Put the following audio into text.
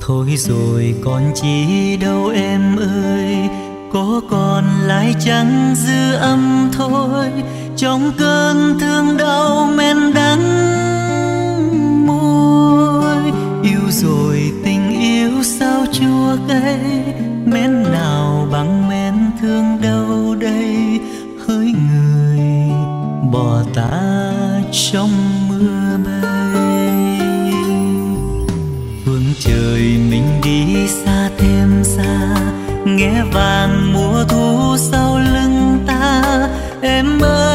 Thôi rồi còn chi đâu em ơi, có còn lại chẳng dư âm thôi, trong cơn thương đau men đắng môi. Yêu rồi tình yêu sao chua cay, men nào bằng men thương đâu đây. Hỡi người bỏ ta trong mưa bay, phương trời mình đi xa thêm xa, nghe vàng mùa thu sau lưng ta. Em ơi